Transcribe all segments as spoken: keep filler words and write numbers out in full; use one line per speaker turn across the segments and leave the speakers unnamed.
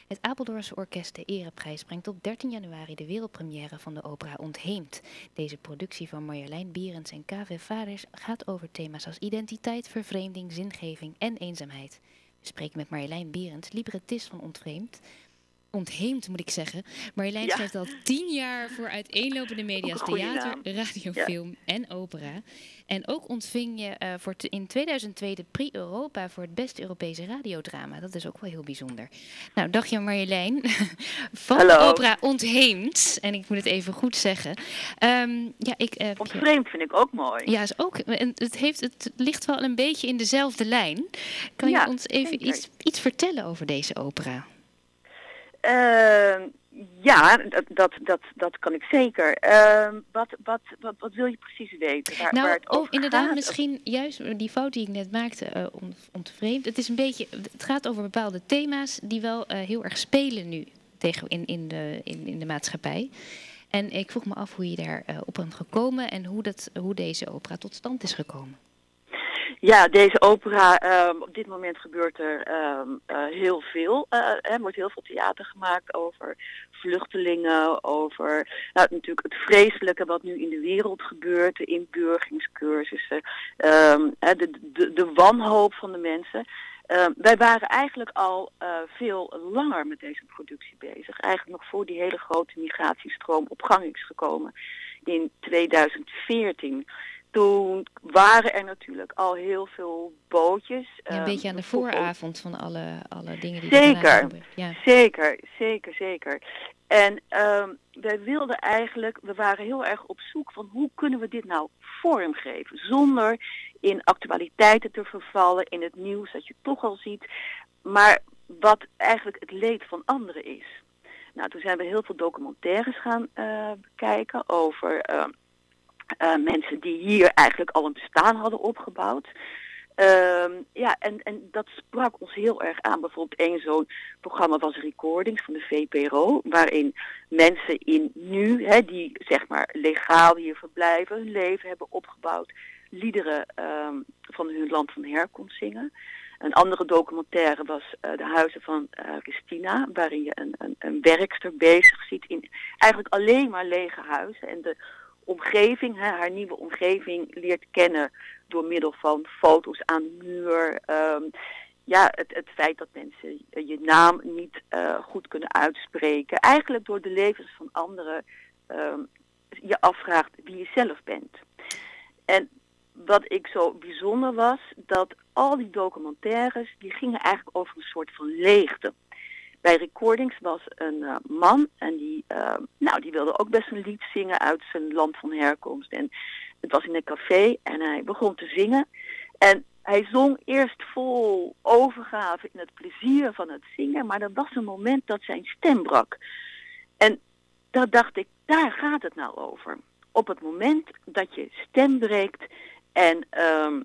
Het Apeldoornse Orkest de Ereprijs brengt op dertien januari de wereldpremière van de opera Ontheemd. Deze productie van Marjolein Bierens en K V Vaders gaat over thema's als identiteit, vervreemding, zingeving en eenzaamheid. We spreken met Marjolein Bierens, librettist van Ontheemd. Ontheemd moet ik zeggen. Marjolein
Ja,
schrijft al tien jaar voor uiteenlopende
ook een
media's,
goede
theater,
naam.
radio,
Ja.
film en opera. En ook ontving je uh, voor te, in tweeduizend twee de Prix Europa voor het beste Europese radiodrama. Dat is ook wel heel bijzonder. Nou, dagje Marjolein van de
Hallo.
opera Ontheemd. En ik moet het even goed zeggen. Um, ja, ik, uh,
Ontvreemd vind ik ook mooi.
Ja, is ook, het, heeft, het ligt wel een beetje in dezelfde lijn. Kan
Ja,
je ons even iets, iets vertellen over deze opera?
Uh, ja, dat, dat, dat, dat kan ik zeker. Uh, wat, wat, wat, wat wil je precies weten? Waar,
nou,
waar het over
oh, inderdaad,
gaat?
misschien juist die fout die ik net maakte, uh, on, ontvreemd. Het is een beetje, het gaat over bepaalde thema's die wel uh, heel erg spelen nu tegen in, in, de, in, in de maatschappij. En ik vroeg me af hoe je daar uh, op bent gekomen en hoe, dat, hoe deze opera tot stand is gekomen.
Ja, deze opera, um, op dit moment gebeurt er um, uh, heel veel. Uh, er wordt heel veel theater gemaakt over vluchtelingen, over nou, natuurlijk het vreselijke wat nu in de wereld gebeurt, de inburgeringscursussen, um, de, de, de wanhoop van de mensen. Uh, wij waren eigenlijk al uh, veel langer met deze productie bezig. Eigenlijk nog voor die hele grote migratiestroom op gang is gekomen in tweeduizend veertien. Toen waren er natuurlijk al heel veel bootjes.
Ja, een beetje aan de vooravond van alle, alle dingen die
zeker,
er gebeuren. Ja.
Zeker, zeker, zeker. En um, wij wilden eigenlijk, we waren heel erg op zoek van hoe kunnen we dit nou vormgeven. Zonder in actualiteiten te vervallen, in het nieuws dat je toch al ziet. Maar wat eigenlijk het leed van anderen is. Nou, toen zijn we heel veel documentaires gaan uh, bekijken over Uh, Uh, mensen die hier eigenlijk al een bestaan hadden opgebouwd. Uh, ja, en, en dat sprak ons heel erg aan. Bijvoorbeeld één zo'n programma was Recordings van de V P R O, waarin mensen in nu, hè, die zeg maar legaal hier verblijven, hun leven hebben opgebouwd, liederen uh, van hun land van herkomst zingen. Een andere documentaire was uh, De Huizen van uh, Christina, waarin je een, een, een werkster bezig ziet in eigenlijk alleen maar lege huizen en de omgeving, hè, haar nieuwe omgeving leert kennen door middel van foto's aan de muur. Um, ja, het, het feit dat mensen je naam niet uh, goed kunnen uitspreken. Eigenlijk door de levens van anderen um, je afvraagt wie je zelf bent. En wat ik zo bijzonder was, dat al die documentaires, die gingen eigenlijk over een soort van leegte. Bij Recordings was een uh, man en die, uh, nou, die wilde ook best een lied zingen uit zijn land van herkomst. En het was in een café en hij begon te zingen. En hij zong eerst vol overgave in het plezier van het zingen, maar er was een moment dat zijn stem brak. En daar dacht ik, daar gaat het nou over. Op het moment dat je stem breekt en um,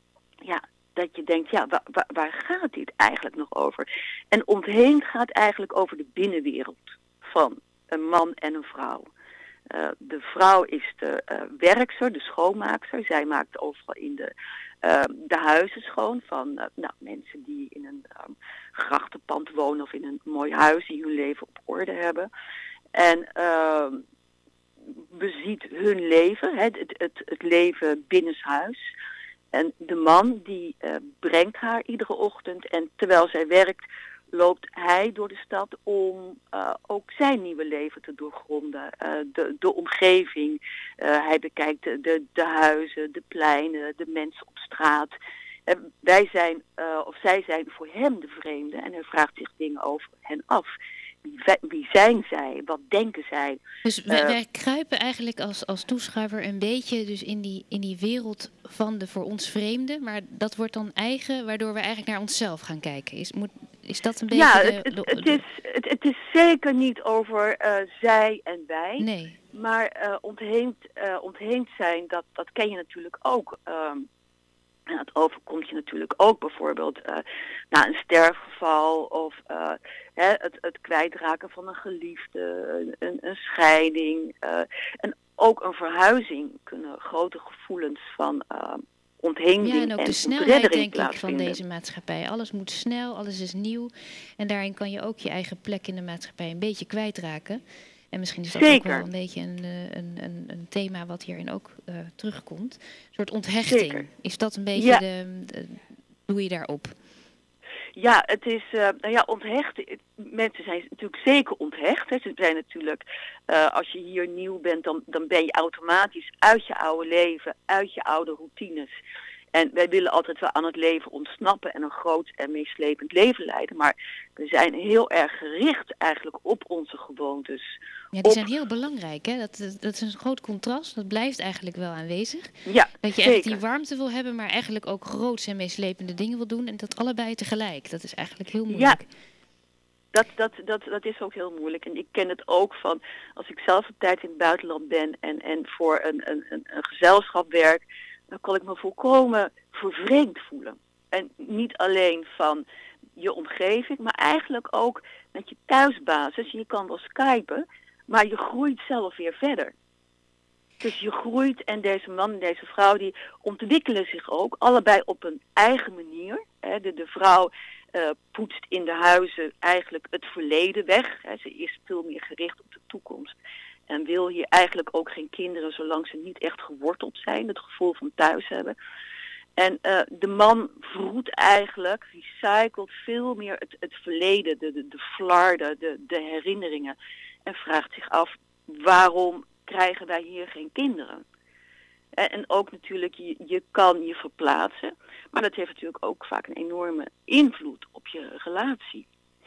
ja, dat je denkt, ja, waar, waar, waar gaat dit eigenlijk nog over? En Ontheemd gaat eigenlijk over de binnenwereld van een man en een vrouw. Uh, de vrouw is de uh, werkster, de schoonmaakster. Zij maakt overal in de, uh, de huizen schoon van uh, nou, mensen die in een um, grachtenpand wonen of in een mooi huis die hun leven op orde hebben. En uh, beziet hun leven, hè, het, het, het leven binnenshuis. En de man die uh, brengt haar iedere ochtend en terwijl zij werkt loopt hij door de stad om uh, ook zijn nieuwe leven te doorgronden. Uh, de, de omgeving, uh, hij bekijkt de, de, de huizen, de pleinen, de mensen op straat. Uh, wij zijn, uh, of zij zijn voor hem de vreemde en hij vraagt zich dingen over hen af. Wie, wie zijn zij? Wat denken zij?
Dus wij, uh, wij kruipen eigenlijk als, als toeschouwer een beetje dus in die, in die wereld van de voor ons vreemde. Maar dat wordt dan eigen, waardoor we eigenlijk naar onszelf gaan kijken. Is, moet, is dat een beetje
ja,
de...
het, het,
de,
het,
de...
is, het, het is zeker niet over uh, zij en wij.
Nee.
Maar uh, ontheemd, uh, ontheemd zijn, dat, dat ken je natuurlijk ook. Um, En dat overkomt je natuurlijk ook bijvoorbeeld uh, na een sterfgeval of uh, hè, het, het kwijtraken van een geliefde, een, een, een scheiding. Uh, en ook een verhuizing kunnen grote gevoelens van uh, ontheemding
Ja, en ook
en
de snelheid,
ontreddering
denk ik, van
plaatsvinden.
deze maatschappij. Alles moet snel, alles is nieuw. En daarin kan je ook je eigen plek in de maatschappij een beetje kwijtraken. En misschien is dat ook wel
Zeker,
een beetje een, eh, een, een, een thema wat hierin ook uh, terugkomt. Een soort onthechting.
zeker.
Is dat een beetje
Ja,
de, de doe je daarop?
ja, het is, uh, nou ja, onthecht. Mensen zijn natuurlijk zeker onthecht. Hè. Ze zijn natuurlijk, uh, als je hier nieuw bent, dan, dan ben je automatisch uit je oude leven, uit je oude routines. En wij willen altijd wel aan het leven ontsnappen en een groot en meeslepend leven leiden. Maar we zijn heel erg gericht eigenlijk op onze gewoontes.
Ja, die
Op,
zijn heel belangrijk, hè? Dat, dat is een groot contrast. Dat blijft eigenlijk wel aanwezig.
ja,
Dat je echt die
zeker.
warmte wil hebben, maar eigenlijk ook groots en meeslepende dingen wil doen. En dat allebei tegelijk. Dat is eigenlijk heel
Ja,
moeilijk.
dat, dat, dat, dat is ook heel moeilijk. En ik ken het ook van als ik zelf een tijd in het buitenland ben en, en voor een, een, een, een gezelschap werk, dan kan ik me volkomen vervreemd voelen. En niet alleen van je omgeving, maar eigenlijk ook met je thuisbasis. Je kan wel skypen, maar je groeit zelf weer verder. Dus je groeit en deze man en deze vrouw die ontwikkelen zich ook allebei op een eigen manier. De, de vrouw uh, poetst in de huizen eigenlijk het verleden weg. Ze is veel meer gericht op de toekomst. En wil hier eigenlijk ook geen kinderen zolang ze niet echt geworteld zijn. Het gevoel van thuis hebben. En uh, de man vroet eigenlijk, recycelt veel meer het, het verleden, de, de, de flarden, de, de herinneringen. En vraagt zich af waarom krijgen wij hier geen kinderen. En, en ook natuurlijk, je, je kan je verplaatsen. Maar dat heeft natuurlijk ook vaak een enorme invloed op je relatie.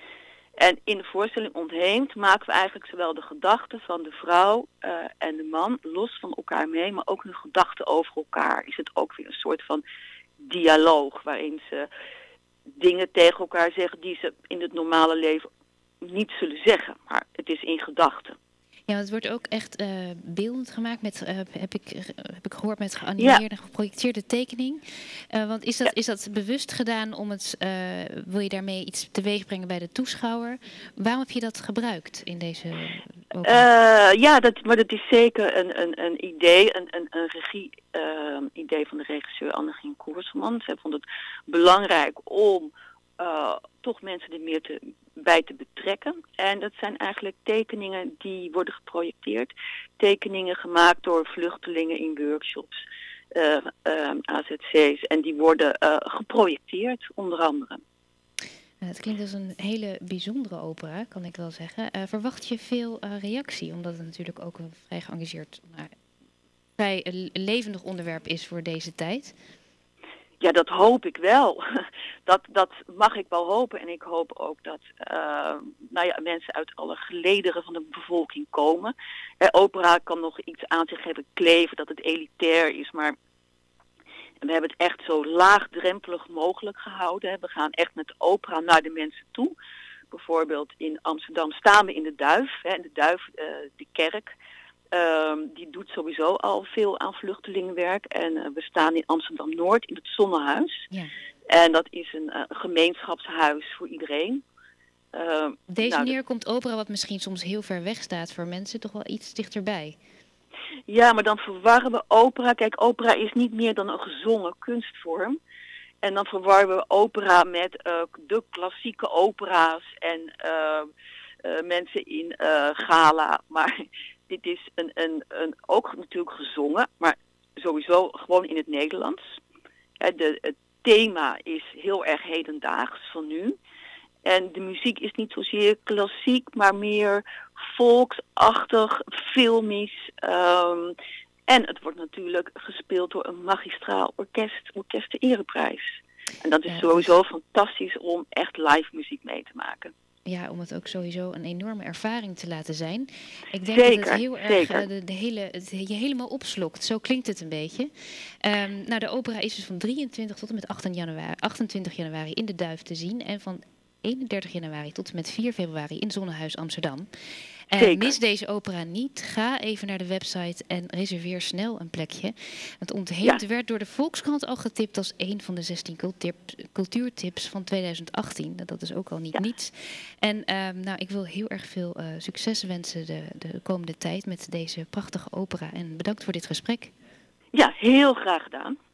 En in de voorstelling Ontheemd maken we eigenlijk zowel de gedachten van de vrouw uh, en de man los van elkaar mee, maar ook hun gedachten over elkaar. Is het ook weer een soort van dialoog waarin ze dingen tegen elkaar zeggen die ze in het normale leven niet zullen zeggen. Maar het is in gedachten.
Ja, want het wordt ook echt uh, beeldend gemaakt met, uh, heb, ik, uh, heb ik gehoord, met geanimeerde en
ja.
geprojecteerde tekening. Uh, want is dat,
ja.
is dat bewust gedaan om het, uh, wil je daarmee iets teweeg brengen bij de toeschouwer? Waarom heb je dat gebruikt in deze
opera? Uh, ja, dat, maar dat is zeker een, een, een idee, een, een, een regie-idee uh, van de regisseur Annegien Koersman. Zij vond het belangrijk om uh, toch mensen er meer te, bij te betrekken. En dat zijn eigenlijk tekeningen die worden geprojecteerd. Tekeningen gemaakt door vluchtelingen in workshops, uh, uh, A Z C's. En die worden uh, geprojecteerd, onder andere.
Het klinkt als een hele bijzondere opera, kan ik wel zeggen. Uh, verwacht je veel uh, reactie? Omdat het natuurlijk ook een vrij geëngageerd, nou, vrij uh, levendig onderwerp is voor deze tijd.
Ja, dat hoop ik wel. Dat, dat mag ik wel hopen. En ik hoop ook dat uh, nou ja, mensen uit alle gelederen van de bevolking komen. Eh, opera kan nog iets aan zich hebben kleven dat het elitair is. Maar we hebben het echt zo laagdrempelig mogelijk gehouden. Hè. We gaan echt met opera naar de mensen toe. Bijvoorbeeld in Amsterdam staan we in de Duif. Hè. De Duif, uh, de kerk. Uh, die doet sowieso al veel aan vluchtelingenwerk. En uh, we staan in Amsterdam-Noord in het Zonnehuis.
Ja.
En dat is een uh, gemeenschapshuis voor iedereen.
Uh, Op deze nou, manier komt opera, wat misschien soms heel ver weg staat voor mensen, toch wel iets dichterbij.
Ja, maar dan verwarren we opera. Kijk, opera is niet meer dan een gezongen kunstvorm. En dan verwarren we opera met uh, de klassieke opera's en uh, uh, mensen in uh, gala. Maar dit is een, een, een, ook natuurlijk gezongen, maar sowieso gewoon in het Nederlands. Ja, de, het thema is heel erg hedendaags van nu. En de muziek is niet zozeer klassiek, maar meer volksachtig, filmisch. Um, en het wordt natuurlijk gespeeld door een magistraal orkest, orkest de Ereprijs. En dat is ja, sowieso dus fantastisch om echt live muziek mee te maken.
Ja, om het ook sowieso een enorme ervaring te laten zijn. Ik denk
zeker,
dat het heel erg
uh,
de, de hele, het je helemaal opslokt. Zo klinkt het een beetje. Um, nou, de opera is dus van drieëntwintig tot en met achtentwintig januari in de Duif te zien. En van eenendertig januari tot en met vier februari in Zonnehuis Amsterdam. En mis deze opera niet. Ga even naar de website en reserveer snel een plekje. Het Ontheemd ja. werd door de Volkskrant al getipt als een van de zestien cultuurtips van tweeduizend achttien. Dat is ook al niet ja. niets. En um, nou, ik wil heel erg veel uh, succes wensen de, de komende tijd met deze prachtige opera. En bedankt voor dit gesprek.
Ja, heel graag gedaan.